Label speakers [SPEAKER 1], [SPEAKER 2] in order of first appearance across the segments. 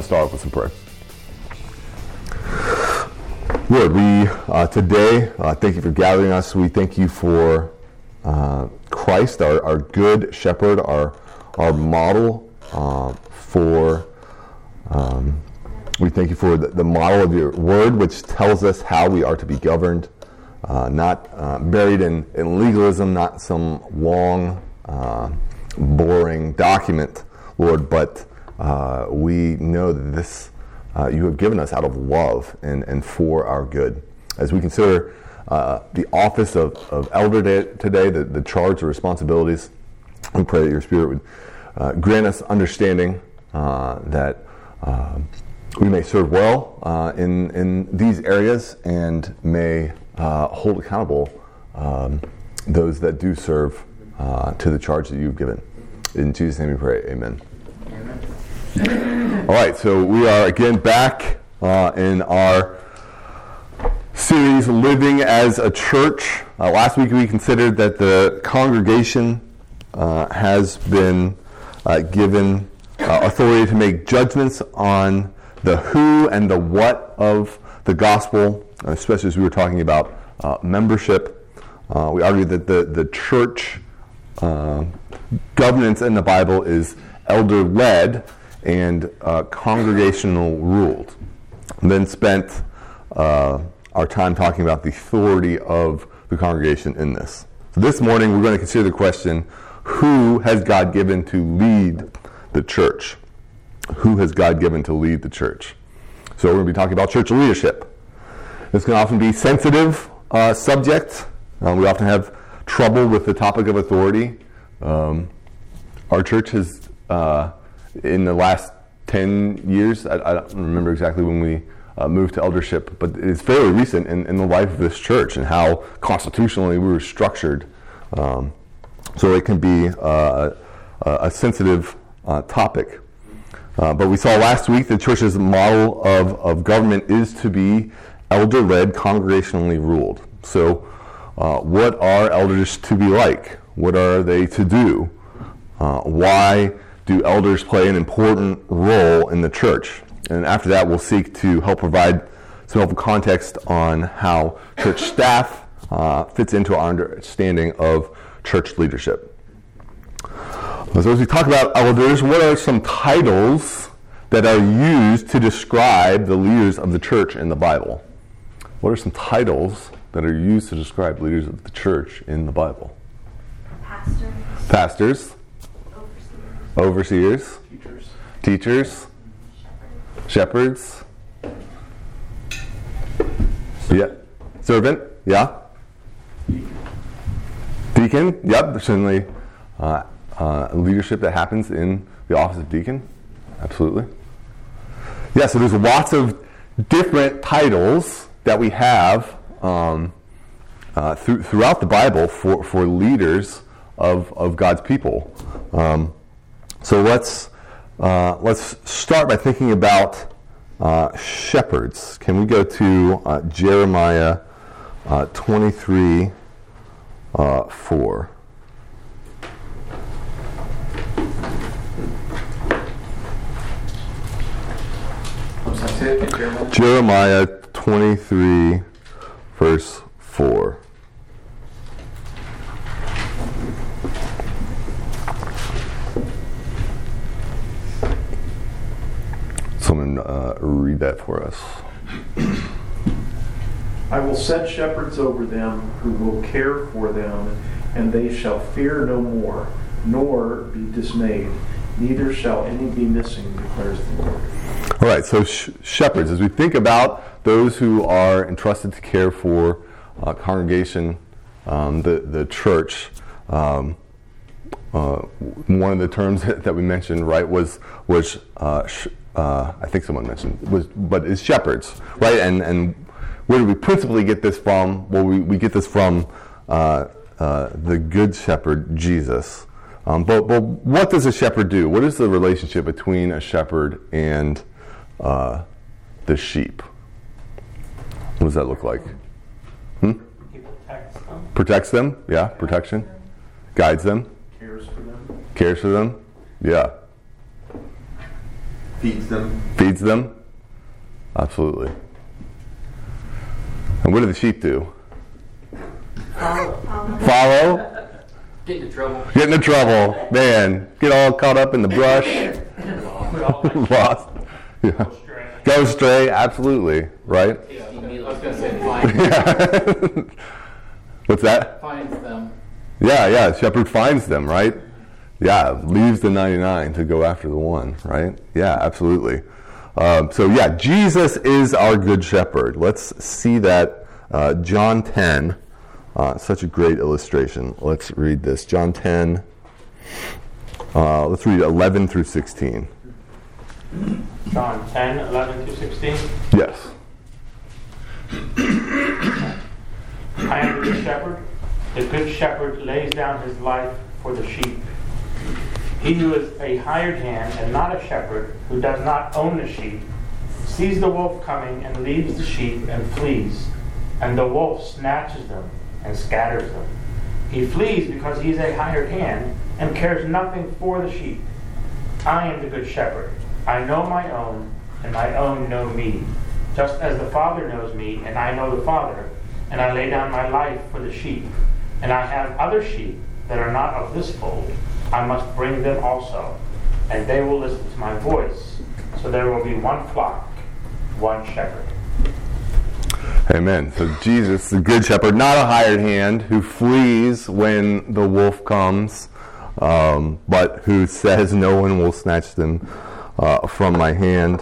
[SPEAKER 1] start off with some prayer. Lord, we today thank you for gathering us. We thank you for Christ, our good shepherd, our model we thank you for the model of your word, which tells us how we are to be governed, not buried in legalism, not some long, boring document, Lord, but we know that this you have given us out of love and for our good. As we consider the office of elder today, the charge, the responsibilities, we pray that your Spirit would grant us understanding that we may serve well in these areas and may hold accountable those that do serve to the charge that you've given. In Jesus' name we pray, amen. All right, so we are again back in our series, Living as a Church. Last week we considered that the congregation has been given authority to make judgments on the who and the what of the gospel, especially as we were talking about membership. We argued that the church governance in the Bible is elder-led and congregational ruled. And then spent our time talking about the authority of the congregation in this. So this morning we're going to consider the question, who has God given to lead the church? Who has God given to lead the church? So we're going to be talking about church leadership. This can often be a sensitive subject. We often have trouble with the topic of authority. Our church has, in the last 10 years, I don't remember exactly when we moved to eldership, but it's fairly recent in the life of this church and how constitutionally we were structured. So it can be a sensitive topic. But we saw last week the church's model of government is to be elder-led, congregationally ruled. So what are elders to be like? What are they to do? Why do elders play an important role in the church? And after that, we'll seek to help provide some helpful context on how church staff fits into our understanding of church leadership. So as we talk about elders, what are some titles that are used to describe the leaders of the church in the Bible? What are some titles that are used to describe leaders of the church in the Bible? Pastors. Overseers. Teachers. Shepherds. Yeah. Servant. Yeah. Deacon. Yep. There's certainly leadership that happens in the office of deacon. Absolutely. Yeah, so there's lots of different titles that we have throughout the Bible for leaders of God's people. So let's start by thinking about shepherds. Can we go to Jeremiah 23, 4? Jeremiah 23, verse 4. Someone read that for us.
[SPEAKER 2] I will set shepherds over them who will care for them, and they shall fear no more, nor be dismayed. Neither shall any be missing, declares the Lord.
[SPEAKER 1] All right, so shepherds, as we think about those who are entrusted to care for congregation, the church, one of the terms that we mentioned, right, was I think someone mentioned, but is shepherds, right? And where do we principally get this from? Well, we get this from the Good Shepherd, Jesus. But what does a shepherd do? What is the relationship between a shepherd and the sheep? What does that look like?
[SPEAKER 3] He protects them.
[SPEAKER 1] Protects them, yeah, protection. Guides them.
[SPEAKER 2] Cares for them.
[SPEAKER 1] Cares for them, yeah.
[SPEAKER 4] Feeds them.
[SPEAKER 1] Feeds them. Absolutely. And what do the sheep do? Follow.
[SPEAKER 3] Get into trouble.
[SPEAKER 1] Get into trouble. Man, get all caught up in the brush. Lost. Yeah. Go stray. Absolutely. Right?
[SPEAKER 5] I was going to say find.
[SPEAKER 1] What's that?
[SPEAKER 5] Finds them.
[SPEAKER 1] Yeah. Shepherd finds them, right? Yeah, leaves the 99 to go after the one, right? Yeah, absolutely. Jesus is our good shepherd. Let's see that. John 10, such a great illustration. Let's read this. John 10, let's read 11 through 16.
[SPEAKER 3] John 10, 11 through 16.
[SPEAKER 1] Yes.
[SPEAKER 3] I am the good shepherd. The good shepherd lays down his life for the sheep. He who is a hired hand and not a shepherd, who does not own the sheep, sees the wolf coming and leaves the sheep and flees. And the wolf snatches them and scatters them. He flees because he is a hired hand and cares nothing for the sheep. I am the good shepherd. I know my own, and my own know me. Just as the Father knows me, and I know the Father, and I lay down my life for the sheep. And I have other sheep that are not of this fold. I must bring them also, and they will listen to my voice. So there will be one flock, one shepherd.
[SPEAKER 1] Amen. So Jesus, the good shepherd, not a hired hand who flees when the wolf comes, but who says no one will snatch them from my hand.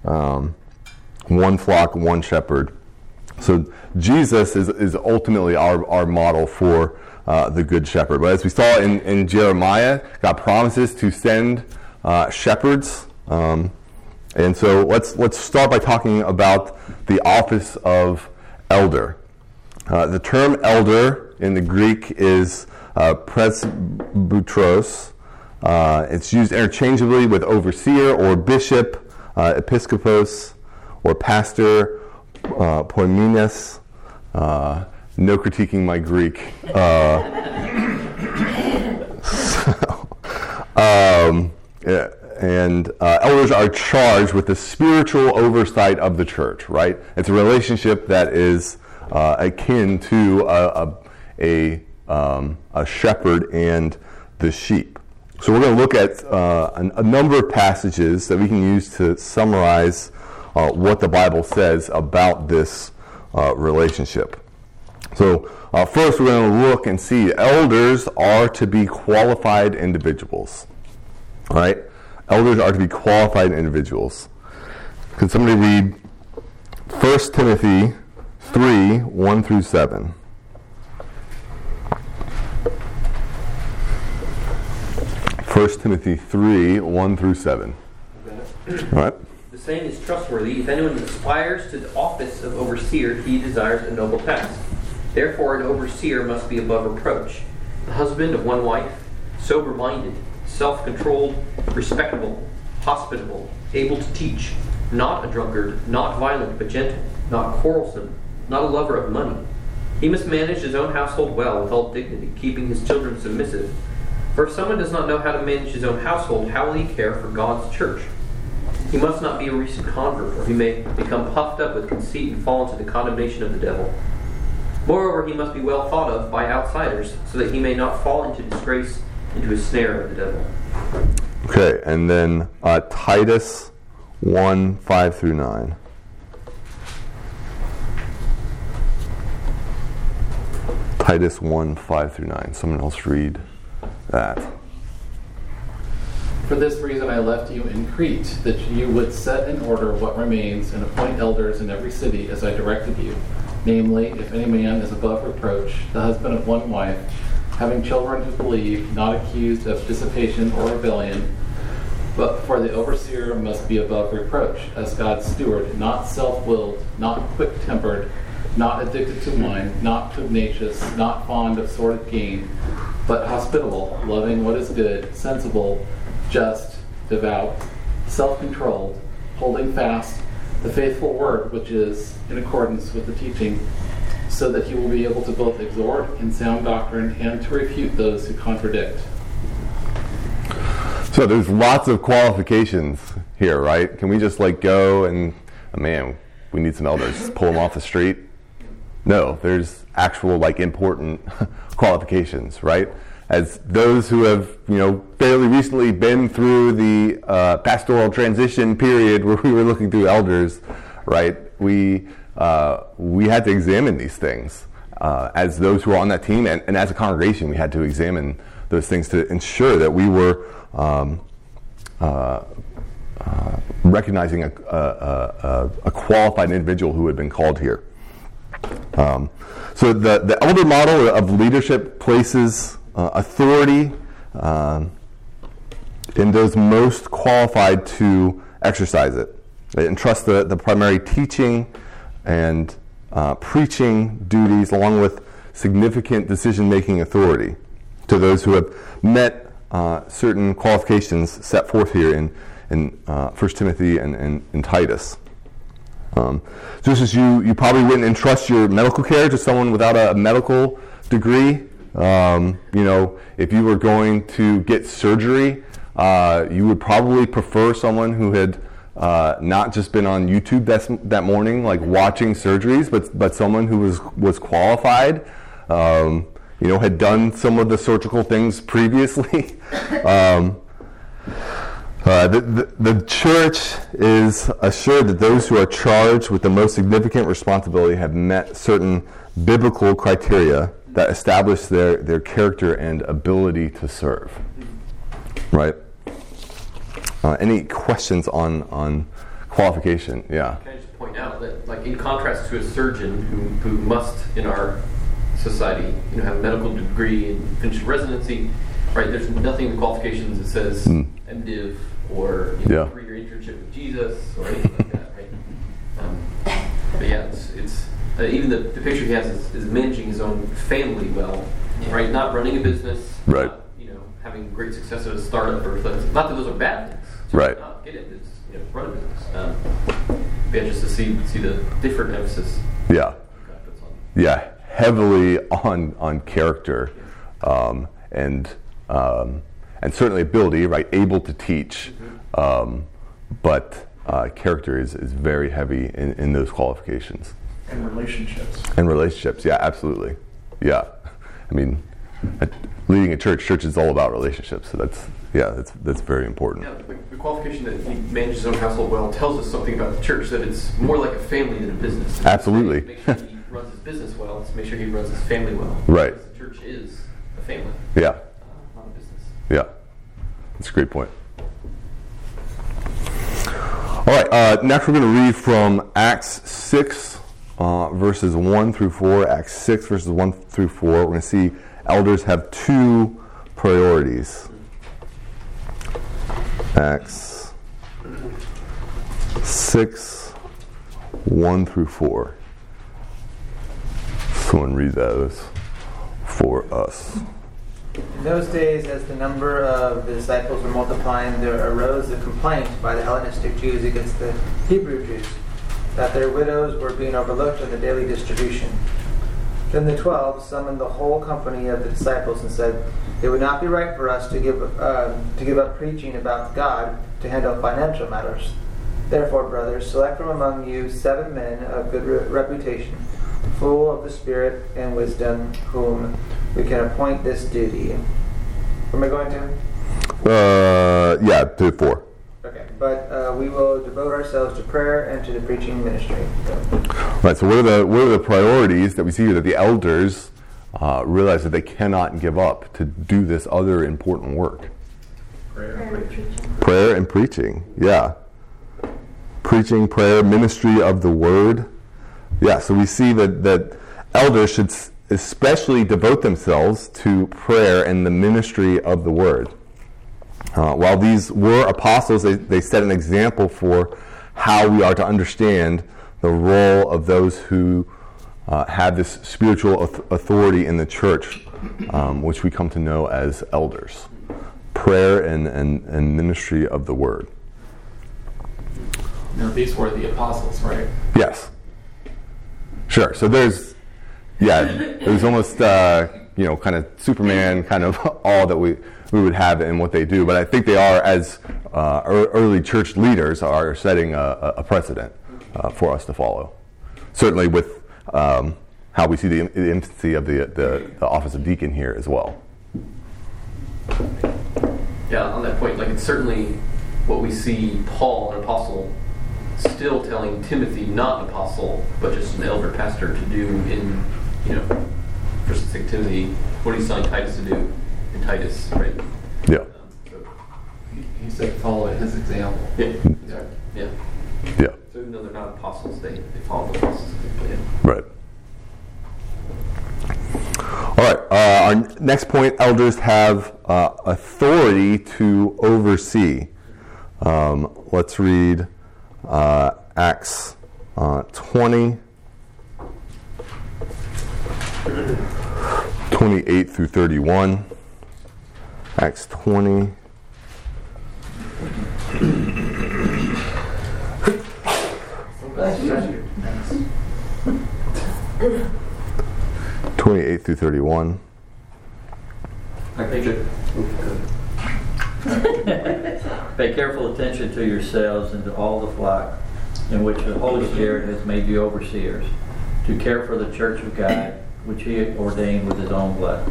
[SPEAKER 1] One flock, one shepherd. So Jesus is ultimately our model for the good shepherd. But as we saw in Jeremiah, God promises to send shepherds. And so let's start by talking about the office of elder. The term elder in the Greek is presbyteros. It's used interchangeably with overseer or bishop, episkopos, or pastor, poimenes. No critiquing my Greek. Elders are charged with the spiritual oversight of the church, right? It's a relationship that is akin to a shepherd and the sheep. So we're going to look at a number of passages that we can use to summarize what the Bible says about this relationship. So first we're going to look and see elders are to be qualified individuals. All right? Elders are to be qualified individuals. Could somebody read 1 Timothy 3, 1 through 7? 1 Timothy 3, 1 through 7. All right?
[SPEAKER 6] The saying is trustworthy. If anyone aspires to the office of overseer, he desires a noble task. Therefore, an overseer must be above reproach, the husband of one wife, sober-minded, self-controlled, respectable, hospitable, able to teach, not a drunkard, not violent but gentle, not quarrelsome, not a lover of money. He must manage his own household well with all dignity, keeping his children submissive. For if someone does not know how to manage his own household, how will he care for God's church? He must not be a recent convert, or he may become puffed up with conceit and fall into the condemnation of the devil. Moreover, he must be well thought of by outsiders, so that he may not fall into disgrace, into a snare of the devil.
[SPEAKER 1] Okay, and then Titus 1, 5 through 9. Titus 1, 5 through 9. Someone else read that.
[SPEAKER 5] For this reason I left you in Crete, that you would set in order what remains and appoint elders in every city as I directed you. Namely, if any man is above reproach, the husband of one wife, having children who believe, not accused of dissipation or rebellion. But for the overseer must be above reproach, as God's steward, not self-willed, not quick-tempered, not addicted to wine, not pugnacious, not fond of sordid gain, but hospitable, loving what is good, sensible, just, devout, self-controlled, holding fast the faithful word which is in accordance with the teaching, so that he will be able to both exhort in sound doctrine and to refute those who contradict.
[SPEAKER 1] So there's lots of qualifications here, right? Can we just like go and, man, we need some elders, just pull them off the street? No, there's actual like important qualifications, right? As those who have, fairly recently been through the pastoral transition period where we were looking through elders, right? We had to examine these things as those who are on that team, and as a congregation, we had to examine those things to ensure that we were recognizing a qualified individual who had been called here. So the elder model of leadership places authority in those most qualified to exercise it. They entrust the primary teaching and preaching duties along with significant decision-making authority to those who have met certain qualifications set forth here in 1 Timothy and in Titus. Just as you probably wouldn't entrust your medical care to someone without a medical degree, if you were going to get surgery, you would probably prefer someone who had not just been on YouTube that morning, like watching surgeries, but someone who was qualified, had done some of the surgical things previously. The church is assured that those who are charged with the most significant responsibility have met certain biblical criteria that establish their character and ability to serve. Right? Any questions on qualification? Yeah.
[SPEAKER 6] Can I just point out that, like, in contrast to a surgeon who must, in our society, have a medical degree and finish residency, right? There's nothing in the qualifications that says MDiv or 3-year internship with Jesus or anything like that, right? But yeah, it's even the picture he has is managing his own family well, right? Not running a business,
[SPEAKER 1] right?
[SPEAKER 6] Not, having great success at a startup or not that those are bad things,
[SPEAKER 1] right?
[SPEAKER 6] Not get it, it's run a business. Yeah, just to see the different emphasis.
[SPEAKER 1] Yeah, yeah, heavily on character, and certainly ability, right? Able to teach, but character is very heavy in those qualifications.
[SPEAKER 2] And relationships.
[SPEAKER 1] And relationships, yeah, absolutely, yeah. I mean, leading a church is all about relationships. So that's very important.
[SPEAKER 6] Yeah, the qualification that he manages his own household well tells us something about the church, that it's more like a family than a business.
[SPEAKER 1] Absolutely.
[SPEAKER 6] Make sure he runs his business well. Let's make sure he runs his family well.
[SPEAKER 1] Right.
[SPEAKER 6] Because the church is a family.
[SPEAKER 1] Yeah.
[SPEAKER 6] Not a business.
[SPEAKER 1] Yeah. That's a great point. All right. Next, we're going to read from Acts 6, verses 1 through 4. Acts 6, verses 1 through 4. We're going to see elders have two priorities. Acts 6, 1 through 4. Someone read those for us.
[SPEAKER 4] In those days, as the number of the disciples were multiplying, there arose a complaint by the Hellenistic Jews against the Hebrew Jews, that their widows were being overlooked in the daily distribution. Then the 12 summoned the whole company of the disciples and said, "It would not be right for us to give up preaching about God to handle financial matters. Therefore, brothers, select from among you 7 men of good reputation, full of the Spirit and wisdom, whom we can appoint this duty." Where am I going to?
[SPEAKER 1] Yeah, to 4.
[SPEAKER 4] Okay, but we will devote ourselves to prayer and to the preaching ministry.
[SPEAKER 1] Right. So what are the priorities that we see here that the elders realize that they cannot give up to do this other important work? Prayer and preaching. Yeah. Preaching, prayer, ministry of the word. Yeah. So we see that elders should especially devote themselves to prayer and the ministry of the word. While these were apostles, they set an example for how we are to understand the role of those who have this spiritual authority in the church, which we come to know as elders. Prayer and ministry of the word.
[SPEAKER 5] Now, these were the apostles, right?
[SPEAKER 1] Yes. Sure. So there's Yeah, it was almost kind of Superman kind of all that we would have in what they do. But I think they are, as early church leaders, are setting a precedent for us to follow. Certainly with how we see the infancy of the office of deacon here as well.
[SPEAKER 6] Yeah, on that point, like it's certainly what we see Paul, an apostle, still telling Timothy, not an apostle, but just an elder pastor, to do in, 1 Timothy, what he's telling Titus to do in Titus, right?
[SPEAKER 1] Yeah.
[SPEAKER 5] He said follow his example.
[SPEAKER 6] Yeah. Exactly. Yeah.
[SPEAKER 1] Yeah.
[SPEAKER 6] So even though they're not apostles, they follow the process.
[SPEAKER 1] Right. All right. Our next point: elders have authority to oversee. Let's read Acts 20, 28 through 31. Acts 20.
[SPEAKER 6] Yeah.
[SPEAKER 1] 28 through 31.
[SPEAKER 7] Pay careful attention to yourselves and to all the flock in which the Holy Spirit has made you overseers, to care for the church of God, which He ordained with His own blood.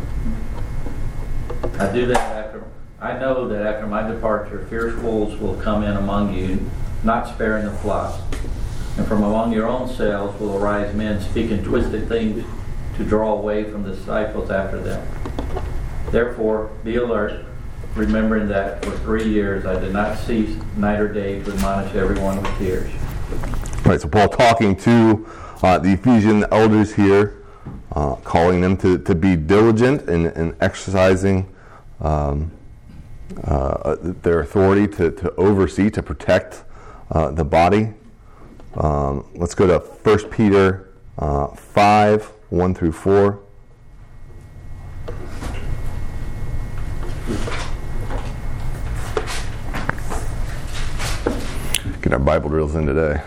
[SPEAKER 7] I know that after my departure, fierce wolves will come in among you, not sparing the flock. And from among your own selves will arise men speaking twisted things to draw away from the disciples after them. Therefore, be alert, remembering that for 3 years I did not cease night or day to admonish everyone with tears.
[SPEAKER 1] All right, so Paul talking to the Ephesian elders here, calling them to be diligent in exercising their authority to oversee, to protect the body. Let's go to 1 Peter 5, 1 through 4. Get our Bible drills in today.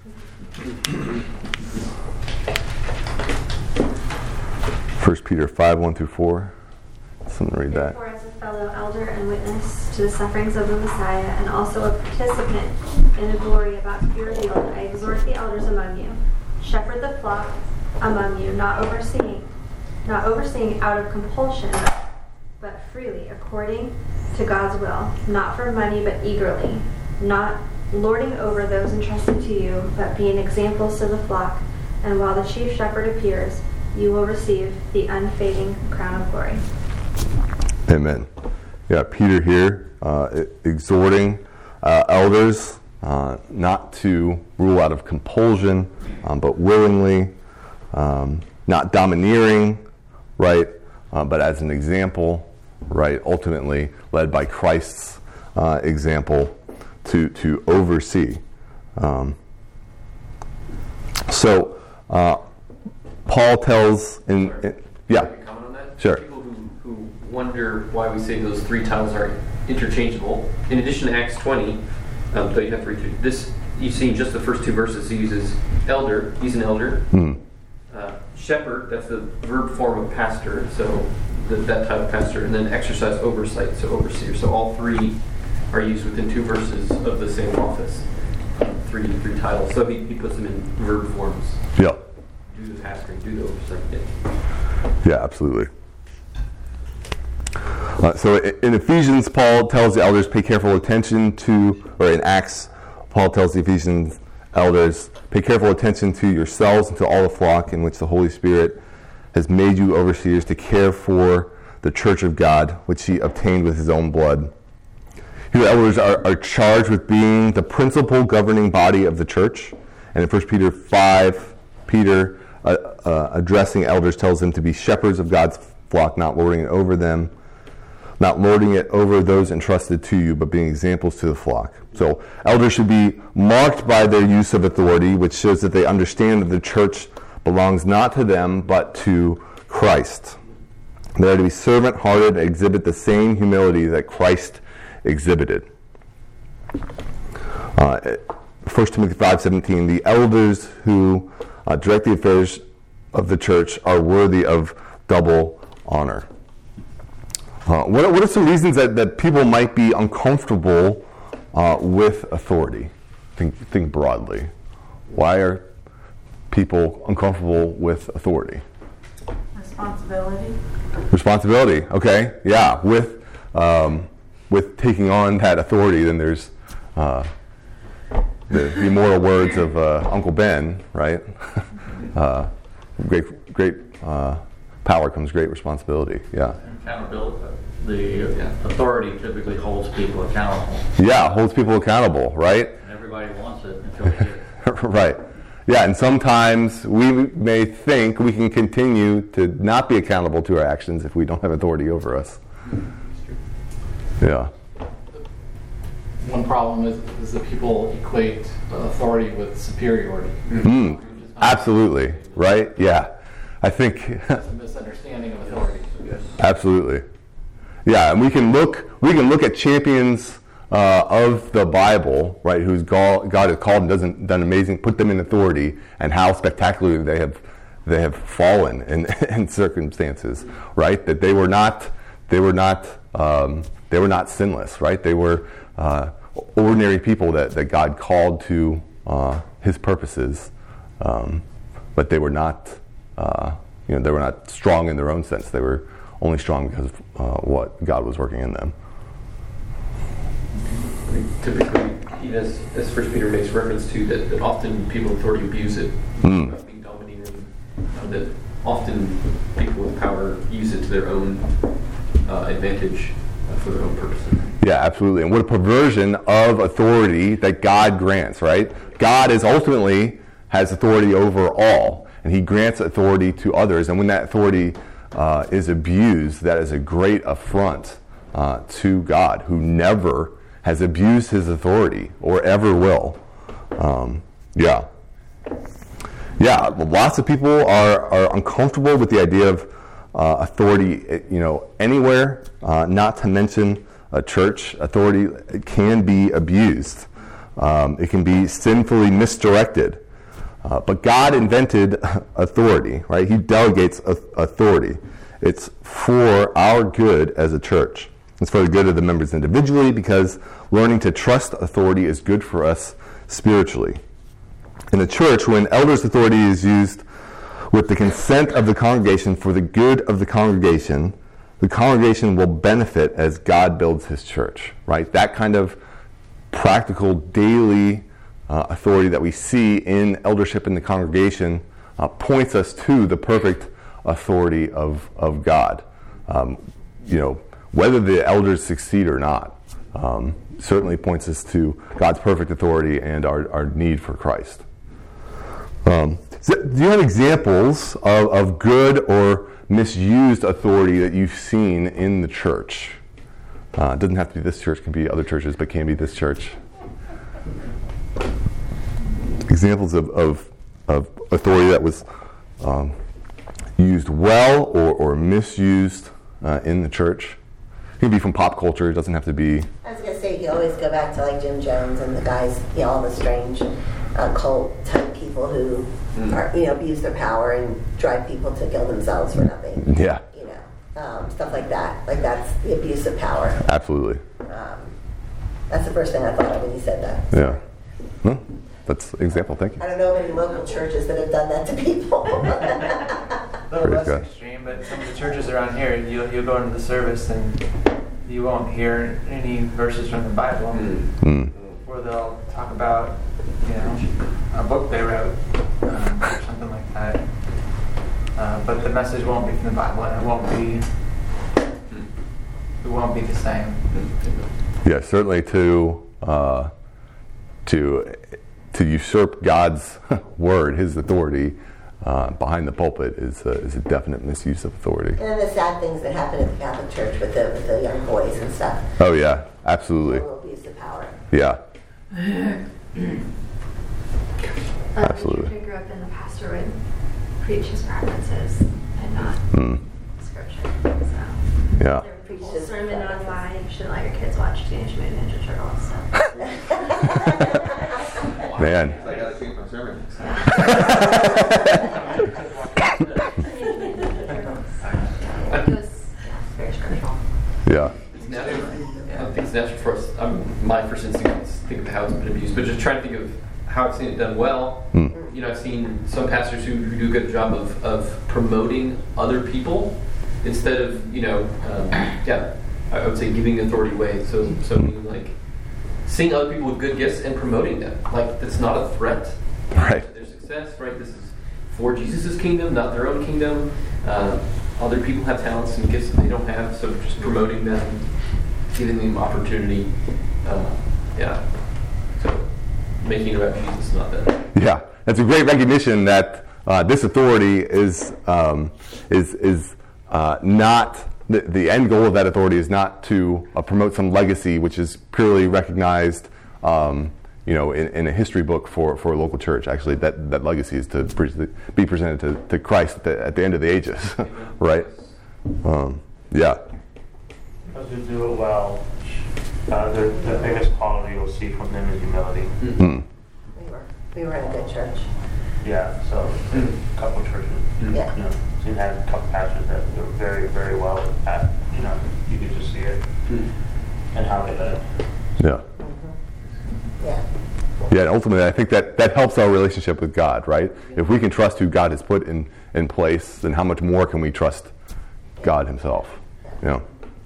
[SPEAKER 1] 1 Peter 5, 1 through 4. Someone read that.
[SPEAKER 8] Therefore, as a fellow elder and witness to the sufferings of the Messiah, and also a participant in the glory about to be revealed, I exhort the elders among you, shepherd the flock among you, not overseeing out of compulsion, but freely, according to God's will, not for money, but eagerly, not lording over those entrusted to you, but being examples to the flock. And while the chief shepherd appears, you will receive the unfading crown of glory.
[SPEAKER 1] Amen. Yeah, Peter here exhorting elders not to rule out of compulsion, but willingly, not domineering, right, but as an example, right, ultimately led by Christ's example to oversee. So Paul tells yeah.
[SPEAKER 6] Can I comment on that?
[SPEAKER 1] Sure.
[SPEAKER 6] People who wonder why we say those three titles are interchangeable. In addition to Acts 20, though you have to read through this, you see in just the first two verses he uses elder. He's an elder. Shepherd, that's the verb form of pastor, so that type of pastor, and then exercise oversight, so overseer. So all three are used within two verses of the same office. Three titles. So he puts them in verb forms.
[SPEAKER 1] Yeah.
[SPEAKER 6] Do the pastoring, do the oversight.
[SPEAKER 1] Yeah, absolutely. So in Ephesians, Paul tells the elders pay careful attention to, or in Acts, Paul tells the Ephesians elders pay careful attention to yourselves and to all the flock in which the Holy Spirit has made you overseers to care for the church of God, which He obtained with His own blood. Here, elders are charged with being the principal governing body of the church. And in 1 Peter 5, Peter, addressing elders, tells them to be shepherds of God's flock, not lording it over them, not lording it over those entrusted to you, but being examples to the flock. So elders should be marked by their use of authority, which shows that they understand that the church belongs not to them, but to Christ. They are to be servant-hearted and exhibit the same humility that Christ exhibited. 1 Timothy 5:17, the elders who direct the affairs of the church are worthy of double honor. What are some reasons that people might be uncomfortable with authority? Think broadly. Why are people uncomfortable with authority? Responsibility. Okay. Yeah. With taking on that authority, then there's the immortal words of Uncle Ben, right? Great power comes great responsibility. Yeah.
[SPEAKER 7] Accountability. The authority typically holds people accountable.
[SPEAKER 1] Yeah, holds people accountable, right?
[SPEAKER 7] And everybody wants it until they get it.
[SPEAKER 1] Right. Yeah, and sometimes we may think we can continue to not be accountable to our actions if we don't have authority over us. Yeah.
[SPEAKER 5] One problem is that people equate authority with superiority.
[SPEAKER 1] Absolutely. Right? Yeah. I think
[SPEAKER 5] It's a misunderstanding of authority.
[SPEAKER 1] absolutely. Yeah, and we can look at champions of the Bible, right, who's God has called and done amazing, put them in authority, and how spectacularly they have fallen in circumstances, right? That they were not sinless, right? They were ordinary people that God called to His purposes, but they were not they were not strong in their own sense. They were only strong because of what God was working in them.
[SPEAKER 6] Typically, as 1 Peter makes reference to, that often people with authority abuse it, being domineering, that often people with power use it to their own advantage for their own purposes.
[SPEAKER 1] Yeah, absolutely. And what a perversion of authority that God grants, right? God ultimately has authority over all, and He grants authority to others. And when that authority is abused, that is a great affront to God, who never has abused His authority or ever will. Lots of people are uncomfortable with the idea of authority, anywhere. Not to mention a church. Authority can be abused. It can be sinfully misdirected. But God invented authority, right? He delegates authority. It's for our good as a church. It's for the good of the members individually, because learning to trust authority is good for us spiritually. In the church, when elders' authority is used with the consent of the congregation for the good of the congregation will benefit as God builds His church, right? That kind of practical daily authority that we see in eldership in the congregation points us to the perfect authority of God. Whether the elders succeed or not, certainly points us to God's perfect authority and our need for Christ. Do you have examples of good or misused authority that you've seen in the church? It doesn't have to be this church, it can be other churches, but can be this church. Examples of authority that was used well or misused in the church. It can be from pop culture. It doesn't have to be.
[SPEAKER 9] I was going to say, you always go back to like Jim Jones and the guys, all the strange cult type people who are, abuse their power and drive people to kill themselves for nothing.
[SPEAKER 1] Yeah.
[SPEAKER 9] Stuff like that. Like that's the abuse of power.
[SPEAKER 1] Absolutely.
[SPEAKER 9] That's the first thing I thought of when you said that.
[SPEAKER 1] Yeah. Well, that's an example. Thank you.
[SPEAKER 9] I don't know of any local churches that have done that to people.
[SPEAKER 4] A little less extreme, but some of the churches around here, you'll go into the service and you won't hear any verses from the Bible, where they'll talk about, a book they wrote, or something like that. But the message won't be from the Bible, and it won't be the same.
[SPEAKER 1] Yeah, certainly to usurp God's word, His authority, behind the pulpit is a definite misuse of authority.
[SPEAKER 9] And then the sad things that happen at the Catholic Church with the young boys and stuff.
[SPEAKER 1] Oh yeah, absolutely.
[SPEAKER 9] Abuse of power.
[SPEAKER 1] Yeah.
[SPEAKER 8] The
[SPEAKER 1] Absolutely.
[SPEAKER 8] church I grew up in, the pastor would preach his preferences and not scripture. So
[SPEAKER 1] Yeah.
[SPEAKER 8] there would preach a sermon on why you shouldn't let your kids watch Teenage Mutant Ninja Turtles.
[SPEAKER 1] Man.
[SPEAKER 6] I got to keep my sermon.
[SPEAKER 8] It was very scriptural.
[SPEAKER 1] Yeah.
[SPEAKER 6] It's natural. I think it's natural for us. My first instinct is think of how it's been abused, but just trying to think of how I've seen it done well. You know, I've seen some pastors who do a good job of promoting other people instead of, you know, I would say giving authority away. So meaning like seeing other people with good gifts and promoting them. Like that's not a threat
[SPEAKER 1] Right.
[SPEAKER 6] to their success, right? This is for Jesus' kingdom, not their own kingdom. Other people have talents and gifts that they don't have, so just promoting them, giving them opportunity. So making it about Jesus, not them.
[SPEAKER 1] Yeah, it's a great recognition that this authority is not the end goal of that authority is not to promote some legacy which is purely recognized, in a history book for a local church. Actually, that legacy is to be presented to Christ at the end of the ages, right? Yeah.
[SPEAKER 3] Those who do it well, the biggest quality you'll see from them is humility.
[SPEAKER 9] We were in a good church.
[SPEAKER 3] Yeah, so a couple churches.
[SPEAKER 9] Yeah.
[SPEAKER 3] You know, so you had a couple pastors that were very, very well at, you could just see it and how they led.
[SPEAKER 1] Yeah.
[SPEAKER 9] Yeah.
[SPEAKER 1] Yeah, and ultimately, I think that helps our relationship with God, right? If we can trust who God has put in place, then how much more can we trust God Himself? Yeah.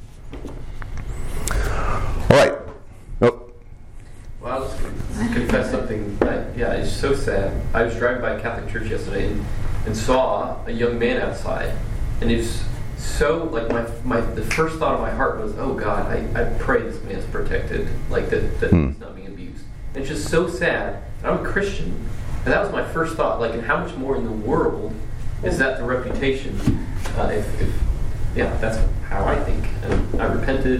[SPEAKER 1] All right. Oh.
[SPEAKER 6] Well, I'll just confess something. It's so sad. I was driving by a Catholic church yesterday and saw a young man outside, and it was so like the first thought of my heart was, oh God, I pray this man's protected, like that he's not being abused. And it's just so sad. And I'm a Christian, and that was my first thought. Like, and how much more in the world is that the reputation? If that's how I think. And I repented,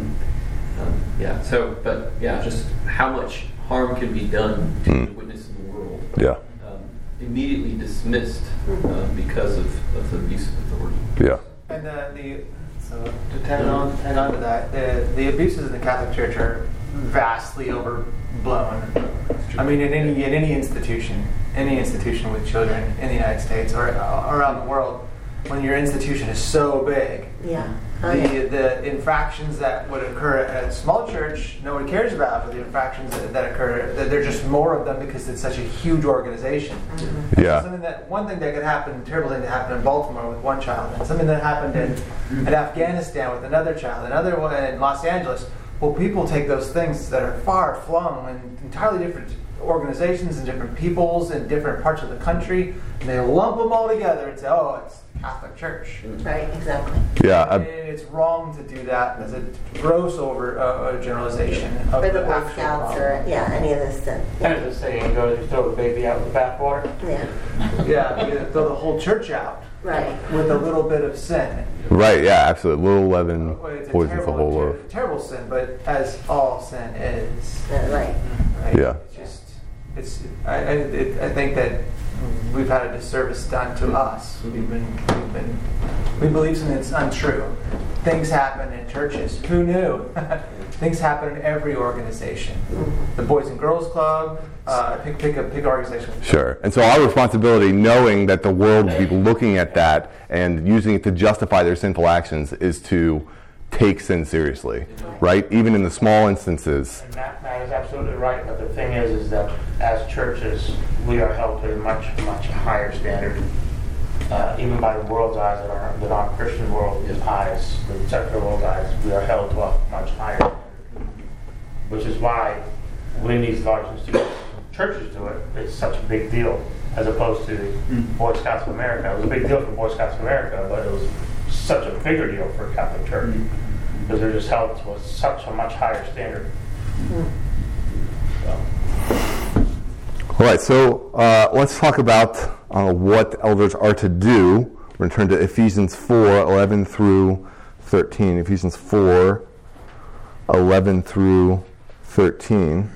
[SPEAKER 6] just how much harm can be done to the witness in the world.
[SPEAKER 1] Yeah.
[SPEAKER 6] Immediately dismissed because of the abuse of authority.
[SPEAKER 1] Yeah.
[SPEAKER 4] And to tag on to that, the abuses in the Catholic Church are vastly overblown. I mean, in any institution with children in the United States or around the world, when your institution is so big, the infractions that would occur at a small church, nobody cares about, but the infractions that occur, there are just more of them because it's such a huge organization.
[SPEAKER 1] Yeah.
[SPEAKER 4] One thing that could happen, terrible thing that happened in Baltimore with one child, and something that happened in Afghanistan with another child, another one in Los Angeles. Well, people take those things that are far flung and entirely different organizations and different peoples in different parts of the country, and they lump them all together and say, oh, it's Catholic Church.
[SPEAKER 9] Right, exactly.
[SPEAKER 1] Yeah.
[SPEAKER 4] And it's wrong to do that as a gross generalization of
[SPEAKER 9] For the
[SPEAKER 4] the
[SPEAKER 9] Boy
[SPEAKER 4] actual
[SPEAKER 9] Scouts
[SPEAKER 4] problem.
[SPEAKER 9] or any of this stuff.
[SPEAKER 3] And as a saying goes, you throw the baby out with the bathwater.
[SPEAKER 9] Yeah.
[SPEAKER 4] Yeah, you throw the whole church out
[SPEAKER 9] Right.
[SPEAKER 4] with a little bit of sin.
[SPEAKER 1] Right. Yeah. Absolutely. Little leaven
[SPEAKER 4] It's a
[SPEAKER 1] poisons the whole loaf.
[SPEAKER 4] terrible sin, but as all sin is.
[SPEAKER 9] Right.
[SPEAKER 4] Right?
[SPEAKER 1] Yeah.
[SPEAKER 4] I think that we've had a disservice done to us. We believe something that's untrue. Things happen in churches. Who knew? Things happen in every organization. The Boys and Girls Club. Pick organization.
[SPEAKER 1] Sure. And so our responsibility, knowing that the world will be looking at that and using it to justify their sinful actions, is to take sin seriously, right? Even in the small instances.
[SPEAKER 3] And that is absolutely right. But the thing is that as churches, we are held to a much, much higher standard. Even by the world's eyes, the non-Christian world's eyes, the secular world's eyes, we are held to a much higher standard. Which is why when these large institutions, churches do it, it's such a big deal, as opposed to Boy Scouts of America. It was a big deal for Boy Scouts of America, but it was such a bigger deal for Catholic Church because they're just held to such a much higher standard.
[SPEAKER 1] All right, so let's talk about what elders are to do. We're going to turn to Ephesians 4:11 through 13. Ephesians 4:11 through 13.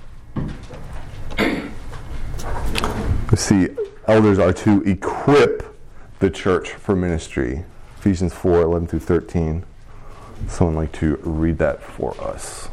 [SPEAKER 1] You see, elders are to equip the church for ministry. Ephesians 4:11 through 13. Someone like to read that for us?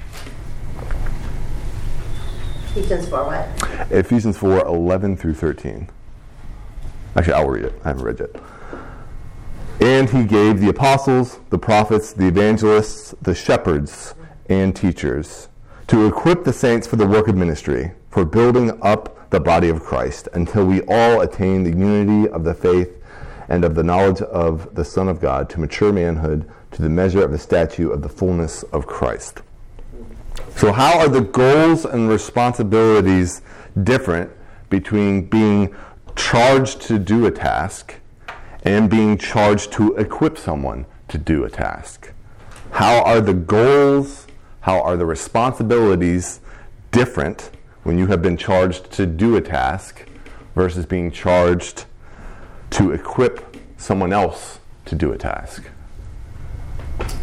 [SPEAKER 9] Ephesians 4 what?
[SPEAKER 1] Ephesians 4:11 through 13. Actually, I'll read it. I haven't read yet. And he gave the apostles, the prophets, the evangelists, the shepherds, and teachers to equip the saints for the work of ministry, for building up the body of Christ, until we all attain the unity of the faith and of the knowledge of the Son of God, to mature manhood, to the measure of the stature of the fullness of Christ. So how are the goals and responsibilities different between being charged to do a task and being charged to equip someone to do a task? How are the goals, how are the responsibilities different when you have been charged to do a task versus being charged to equip someone else to do a task?
[SPEAKER 4] There's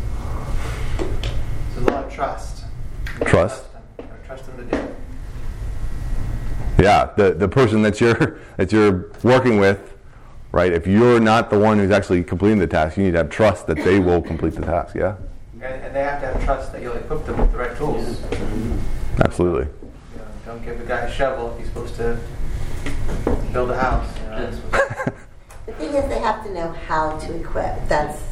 [SPEAKER 4] a lot of trust.
[SPEAKER 1] Trust?
[SPEAKER 4] Trust them to do it.
[SPEAKER 1] Yeah, the person that you're working with, right? If you're not the one who's actually completing the task, you need to have trust that they will complete the task. Yeah.
[SPEAKER 4] And they have to have trust that you'll equip them with the right tools.
[SPEAKER 1] Absolutely.
[SPEAKER 4] Don't give a guy a shovel if he's supposed to build a house.
[SPEAKER 9] The thing is, they have to know how to equip. That's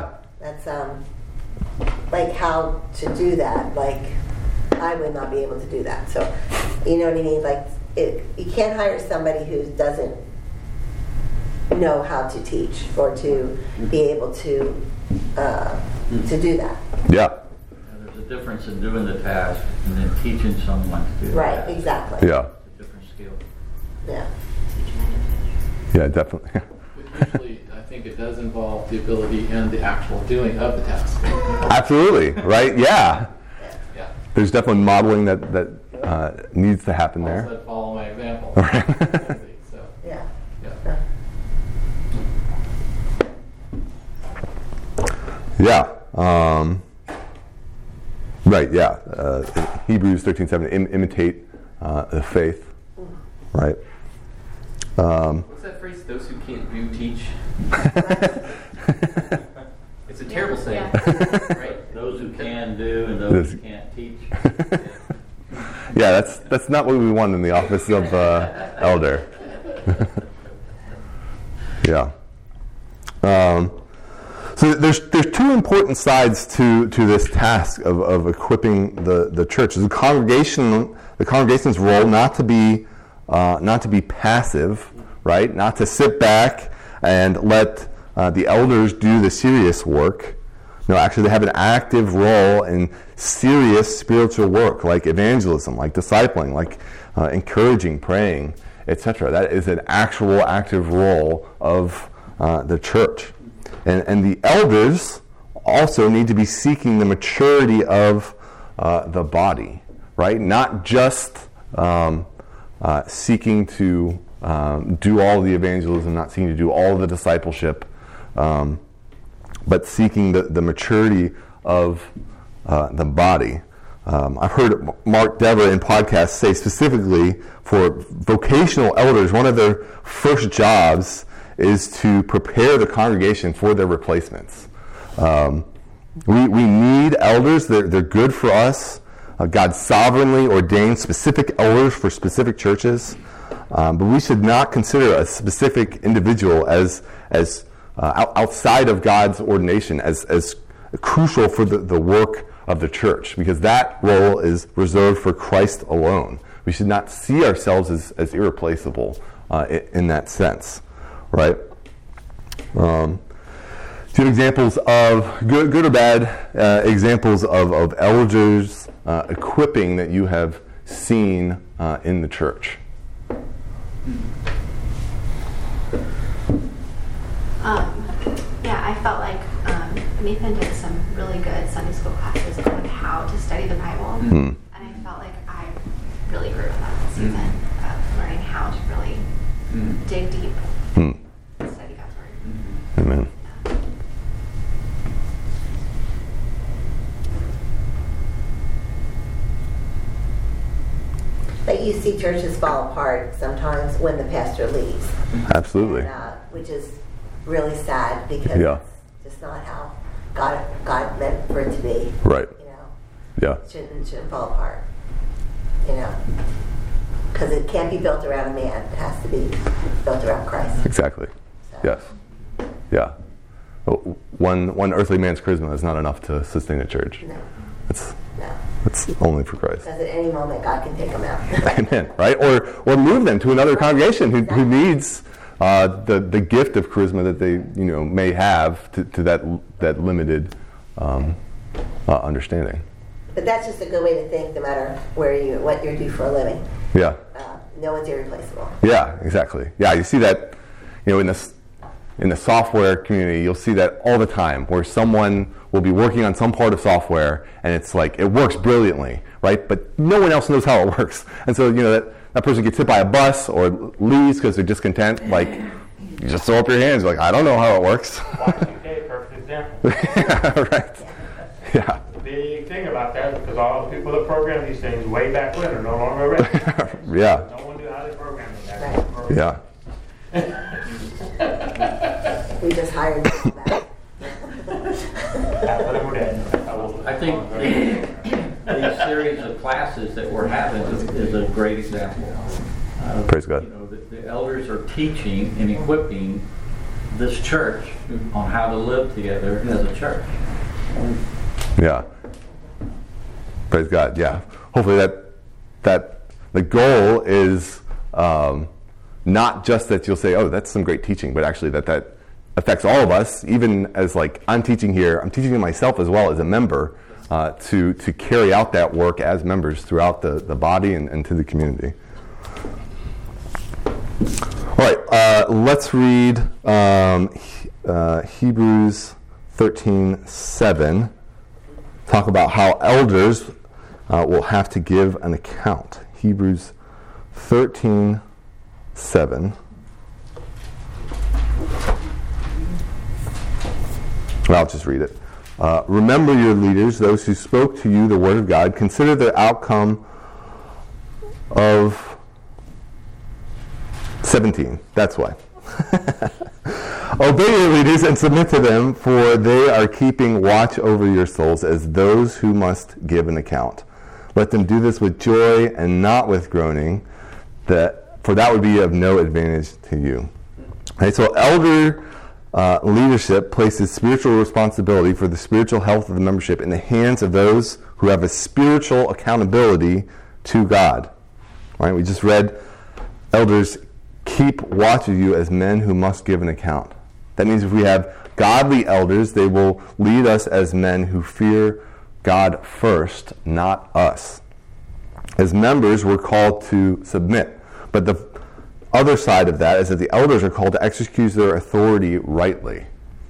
[SPEAKER 9] like how to do that. Like, I would not be able to do that. So, you know what I mean? Like, you can't hire somebody who doesn't know how to teach or to be able to do that.
[SPEAKER 1] Yeah.
[SPEAKER 7] There's a difference in doing the task and then teaching someone to do the
[SPEAKER 9] Right,
[SPEAKER 7] task.
[SPEAKER 9] exactly.
[SPEAKER 1] Yeah.
[SPEAKER 7] It's a different skill.
[SPEAKER 9] Yeah.
[SPEAKER 1] Yeah, definitely.
[SPEAKER 5] But usually, I think it does involve the ability and the actual doing of the task.
[SPEAKER 1] Absolutely, right? Yeah.
[SPEAKER 5] Yeah.
[SPEAKER 1] There's definitely modeling that needs to happen
[SPEAKER 5] Paul
[SPEAKER 1] there.
[SPEAKER 5] said, follow my example. So,
[SPEAKER 9] Yeah.
[SPEAKER 5] yeah.
[SPEAKER 1] Yeah. Right, yeah. Hebrews 13:7, imitate the faith. Right.
[SPEAKER 6] What's that phrase? Those who can't do, teach. It's a terrible saying, right?
[SPEAKER 7] Those who can do and those who can't teach.
[SPEAKER 1] Yeah, that's not what we want in the office of elder. Yeah. So there's two important sides to this task of equipping the church. The congregation's role not to be passive, right? Not to sit back and let the elders do the serious work. No, actually they have an active role in serious spiritual work, like evangelism, like discipling, like encouraging, praying, etc. That is an actual active role of the church. And the elders also need to be seeking the maturity of the body, right? Not just seeking to do all the evangelism, not seeking to do all the discipleship, but seeking the maturity of the body. I've heard Mark Dever in podcasts say specifically for vocational elders, one of their first jobs is to prepare the congregation for their replacements. We need elders. They're good for us. God sovereignly ordained specific elders for specific churches. But we should not consider a specific individual as outside of God's ordination as crucial for the work of the church, because that role is reserved for Christ alone. We should not see ourselves as irreplaceable in that sense. Right? Do you have examples of, good or bad, examples of elders equipping that you have seen in the church?
[SPEAKER 8] Yeah, I felt like Nathan did some really good Sunday school classes on how to study the Bible. And I felt like I really grew in that this season of learning how to really dig deep and study God's Word.
[SPEAKER 1] Amen.
[SPEAKER 9] But you see churches fall apart sometimes when the pastor leaves.
[SPEAKER 1] Absolutely.
[SPEAKER 9] And, which is really sad because it's just not how God meant for it to be.
[SPEAKER 1] Right.
[SPEAKER 9] You know.
[SPEAKER 1] Yeah.
[SPEAKER 9] It shouldn't fall apart. You know. Because it can't be built around a man. It has to be built around Christ.
[SPEAKER 1] Exactly.
[SPEAKER 9] So.
[SPEAKER 1] Yes. Yeah. one earthly man's charisma is not enough to sustain a church.
[SPEAKER 9] No.
[SPEAKER 1] It's
[SPEAKER 9] No.
[SPEAKER 1] only for Christ.
[SPEAKER 9] Because at any moment, God can take them out.
[SPEAKER 1] Amen. Right? Or move them to another congregation who needs the gift of charisma that they may have to that limited understanding.
[SPEAKER 9] But that's just a good way to think, no matter what you do for a living.
[SPEAKER 1] Yeah.
[SPEAKER 9] No one's irreplaceable.
[SPEAKER 1] Yeah. Exactly. Yeah. You see that, in the software community, you'll see that all the time, where someone will be working on some part of software, and it's like it works brilliantly, right? But no one else knows how it works, and so that person gets hit by a bus or leaves because they're discontent. Like, you just throw up your hands, like, I don't know how it works.
[SPEAKER 3] Y2K, perfect example.
[SPEAKER 1] Yeah, right. Yeah.
[SPEAKER 3] The big thing about that is because all the people that program these things way back when are no longer ready.
[SPEAKER 1] Yeah.
[SPEAKER 3] No one knew how they programmed them back then.
[SPEAKER 1] Yeah.
[SPEAKER 9] We just hired them back.
[SPEAKER 3] After they were dead.
[SPEAKER 7] I think the series of classes that we're having is a great example.
[SPEAKER 1] Praise God.
[SPEAKER 7] The elders are teaching and equipping this church on how to live together as a church.
[SPEAKER 1] Yeah. Praise God. Yeah. Hopefully that the goal is not just that you'll say, oh, that's some great teaching, but actually that affects all of us, even as I'm teaching here, I'm teaching myself as well as a member to carry out that work as members throughout the body and to the community. All right, let's read Hebrews 13:7. Talk about how elders will have to give an account. Hebrews 13:7. I'll just read it. Remember your leaders, those who spoke to you the word of God. Consider the outcome of 17. That's why. Obey your leaders and submit to them, for they are keeping watch over your souls as those who must give an account. Let them do this with joy and not with groaning, for that would be of no advantage to you. Okay, so elder leadership places spiritual responsibility for the spiritual health of the membership in the hands of those who have a spiritual accountability to God. Right? We just read, elders keep watch of you as men who must give an account. That means if we have godly elders, they will lead us as men who fear God first, not us. As members, we're called to submit. But the other side of that is that the elders are called to execute their authority rightly.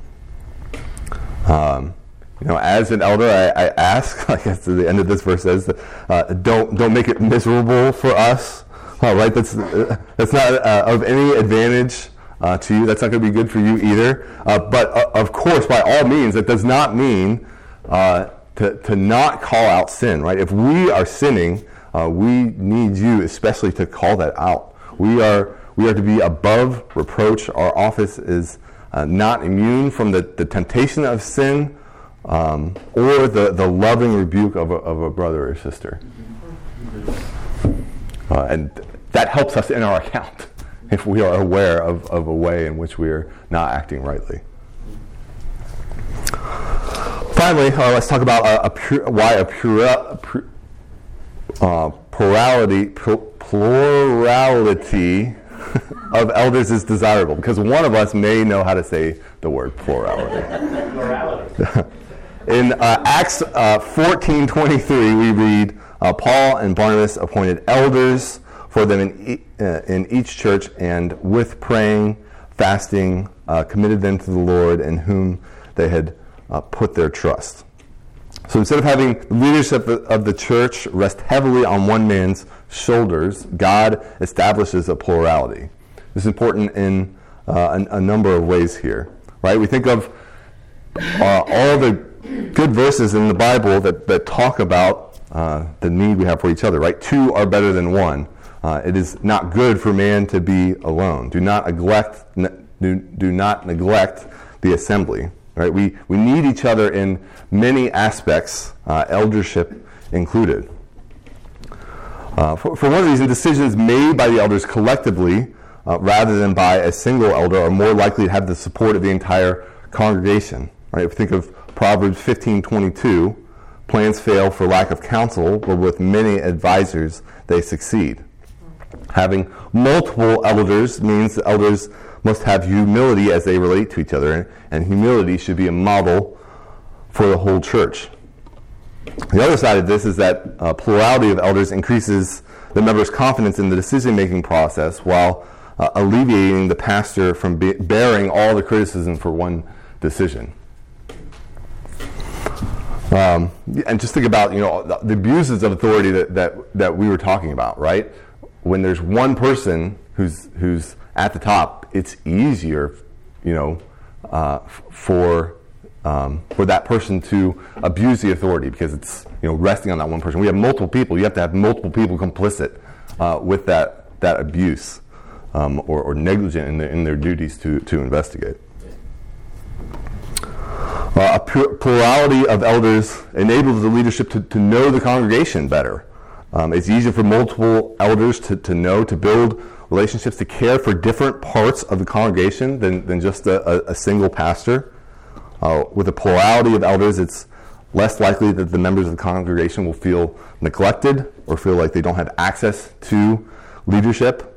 [SPEAKER 1] As an elder, I ask, like at the end of this verse says, don't make it miserable for us. Right? That's not of any advantage to you. That's not going to be good for you either. But of course, by all means, that does not mean to not call out sin. Right? If we are sinning, we need you, especially, to call that out. We are to be above reproach. Our office is not immune from the temptation of sin or the loving rebuke of a brother or sister. And that helps us in our account if we are aware of a way in which we are not acting rightly. Finally, let's talk about why a plurality of elders is desirable, because one of us may know how to say the word plurality. In Acts 14:23, we read, Paul and Barnabas appointed elders for them in each church, and with praying, fasting, committed them to the Lord in whom they had put their trust. So instead of having the leadership of the church rest heavily on one man's shoulders, God establishes a plurality. This is important in a number of ways here. Right? We think of all the good verses in the Bible that talk about the need we have for each other. Right? Two are better than one. It is not good for man to be alone. Do not neglect the assembly. Right? We need each other in many aspects, eldership included. For one reason, decisions made by the elders collectively, rather than by a single elder, are more likely to have the support of the entire congregation. Right? If you think of Proverbs 15:22, plans fail for lack of counsel, but with many advisors they succeed. Having multiple elders means the elders must have humility as they relate to each other, and humility should be a model for the whole church. The other side of this is that plurality of elders increases the members' confidence in the decision-making process while alleviating the pastor from bearing all the criticism for one decision. And just think about, the abuses of authority that we were talking about, right? When there's one person who's at the top, it's easier, for that person to abuse the authority because it's resting on that one person. We have multiple people. You have to have multiple people complicit with that abuse or negligent in their duties to investigate. A plurality of elders enables the leadership to know the congregation better. It's easier for multiple elders to know, to build relationships, to care for different parts of the congregation than just a single pastor. With a plurality of elders, it's less likely that the members of the congregation will feel neglected or feel like they don't have access to leadership.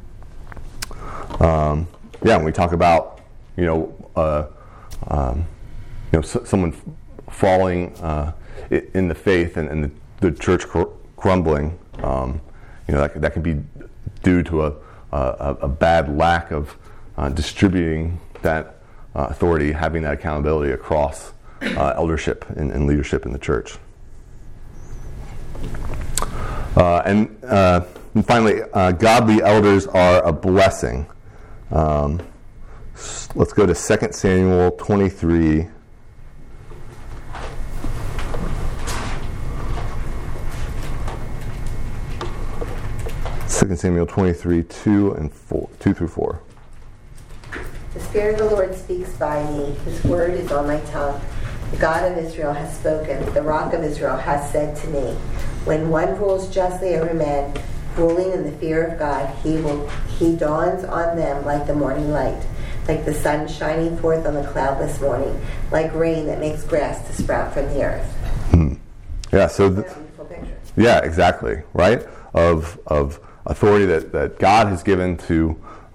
[SPEAKER 1] When we talk about, someone falling in the faith and the church crumbling, that can be due to a bad lack of distributing that authority, having that accountability across eldership and leadership in the church. And finally, godly elders are a blessing. Let's go to 2 Samuel 23. 2 Samuel 23, 2 through 4.
[SPEAKER 9] The Spirit of the Lord speaks by me. His word is on my tongue. The God of Israel has spoken. The Rock of Israel has said to me, when one rules justly over men, ruling in the fear of God, he dawns on them like the morning light, like the sun shining forth on the cloudless morning, like rain that makes grass to sprout from the earth.
[SPEAKER 1] Yeah, so
[SPEAKER 9] That's a beautiful picture.
[SPEAKER 1] Yeah, exactly, right? Of authority that God has given to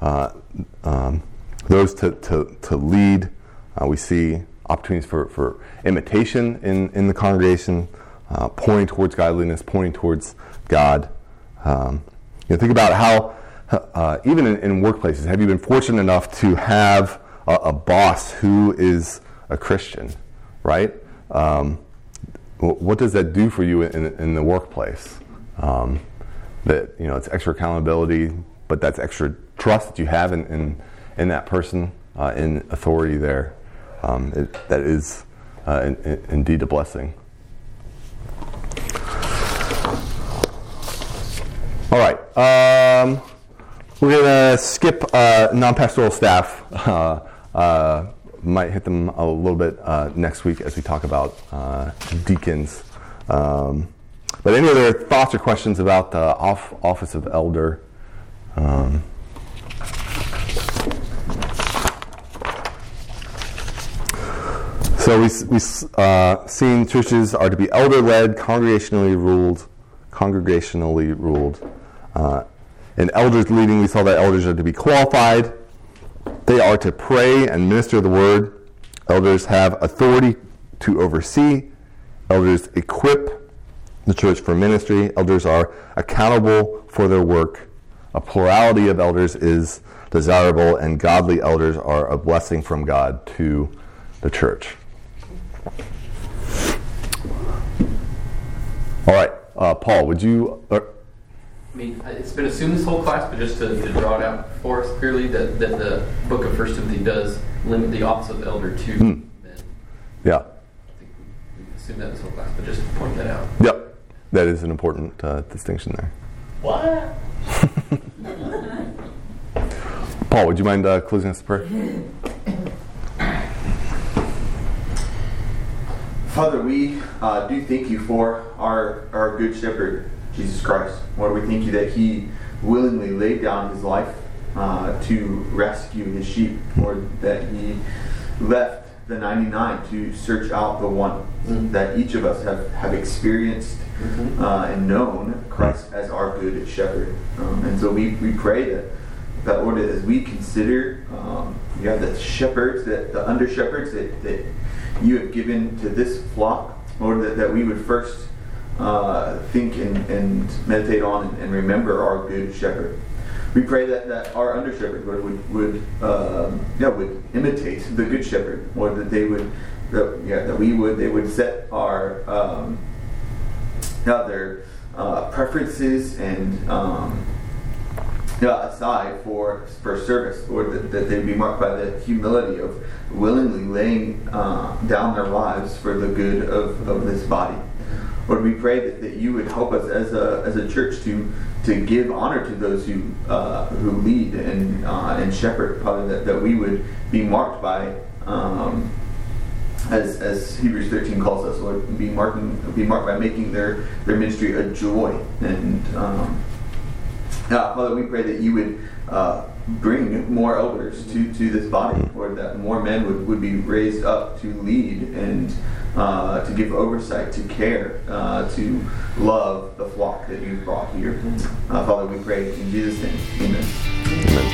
[SPEAKER 1] those to lead. We see opportunities for imitation in the congregation, pointing towards godliness, pointing towards God. Think about how, even in workplaces, have you been fortunate enough to have a boss who is a Christian, right? What does that do for you in the workplace? That it's extra accountability, but that's extra trust that you have in that person, in authority there. That is indeed a blessing. All right, we're gonna skip non-pastoral staff. Might hit them a little bit next week as we talk about deacons. But any other thoughts or questions about the office of elder? So we've seen churches are to be elder-led, congregationally ruled. In elders leading, we saw that elders are to be qualified. They are to pray and minister the word. Elders have authority to oversee. Elders equip the church for ministry. Elders are accountable for their work. A plurality of elders is desirable, and godly elders are a blessing from God to the church. All right, Paul, would you...
[SPEAKER 6] it's been assumed this whole class, but just to draw it out for us clearly, that the book of 1 Timothy does limit the office of elder to men.
[SPEAKER 1] Yeah.
[SPEAKER 6] I think we assumed that this whole class, but just to point that out.
[SPEAKER 1] Yep. That is an important distinction there.
[SPEAKER 3] What?
[SPEAKER 1] Paul, would you mind closing us in prayer?
[SPEAKER 10] Father, we do thank you for our good shepherd, Jesus Christ. Lord, we thank you that he willingly laid down his life to rescue his sheep. Lord, that he left the 99 to search out the one. That each of us have experienced and known Christ as our good shepherd. And so we pray that Lord, as we consider the shepherds, the under shepherds that you have given to this flock, Lord, that we would first think and meditate on and remember our good shepherd. We pray that our under shepherd would imitate the good shepherd, or that they would they would set our their preferences and aside for service, or that they'd be marked by the humility of willingly laying down their lives for the good of this body. Lord, we pray that you would help us as a church to give honor to those who lead and shepherd, Father, that we would be marked by, as Hebrews 13 calls us, Lord, be marked by making their ministry a joy. And Father, we pray that you would bring more elders to this body, or that more men would be raised up to lead and to give oversight, to care, to love the flock that you've brought here. Father, we pray in Jesus' name. Amen.
[SPEAKER 1] Amen.